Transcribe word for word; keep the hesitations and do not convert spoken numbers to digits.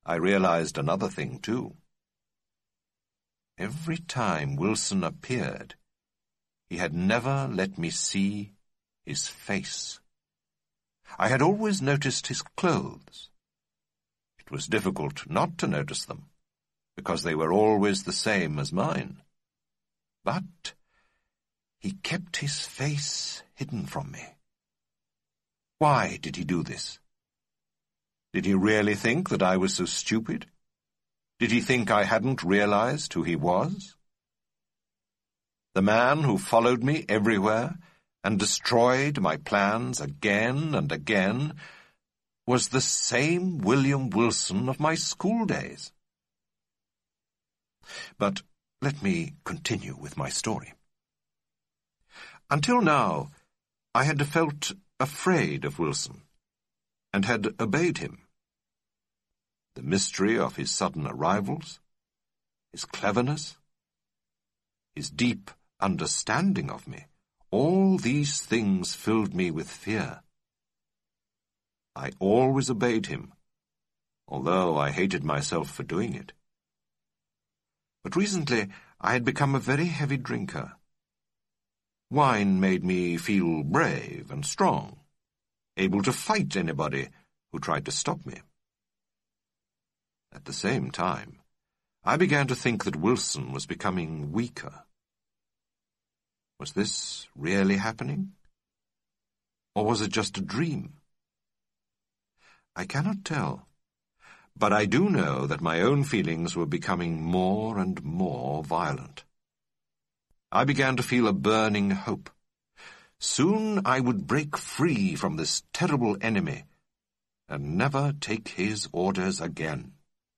I realized another thing, too. Every time Wilson appeared, he had never let me see his face. I had always noticed his clothes. It was difficult not to notice them, because they were always the same as mine. But he kept his face hidden from me. Why did he do this? Did he really think that I was so stupid? Did he think I hadn't realized who he was? The man who followed me everywhere and destroyed my plans again and again was the same William Wilson of my school days. But let me continue with my story. Until now, I had felt afraid of Wilson and had obeyed him. The mystery of his sudden arrivals, his cleverness, his deep understanding of me, all these things filled me with fear. I always obeyed him, although I hated myself for doing it. But recently I had become a very heavy drinker. Wine made me feel brave and strong, able to fight anybody who tried to stop me. At the same time, I began to think that Wilson was becoming weaker. Was this really happening? Or was it just a dream? I cannot tell, but I do know that my own feelings were becoming more and more violent. I began to feel a burning hope. Soon I would break free from this terrible enemy and never take his orders again.